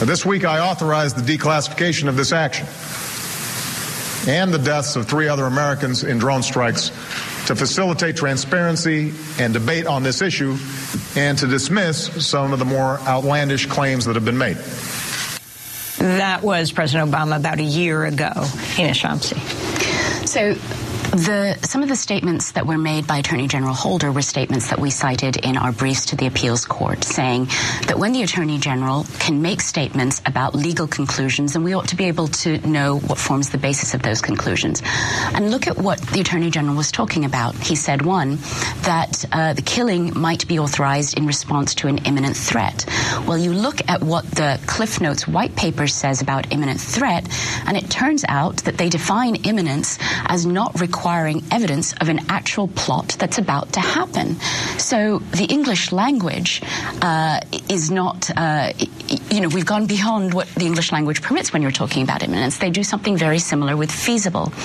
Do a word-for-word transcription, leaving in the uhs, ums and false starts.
This week, I authorized the declassification of this action and the deaths of three other Americans in drone strikes to facilitate transparency and debate on this issue and to dismiss some of the more outlandish claims that have been made. That was President Obama about a year ago. Hina Shamsi. So the, some of the statements that were made by Attorney General Holder were statements that we cited in our briefs to the appeals court, saying that when the Attorney General can make statements about legal conclusions, then we ought to be able to know what forms the basis of those conclusions. And look at what the Attorney General was talking about. He said, one, that uh, the killing might be authorized in response to an imminent threat. Well, you look at what the Cliff Notes white paper says about imminent threat, and it turns out that they define imminence as not requiring evidence of an actual plot that's about to happen. So the English language uh, is not, uh, you know, we've gone beyond what the English language permits when you're talking about imminence. They do something very similar with feasible.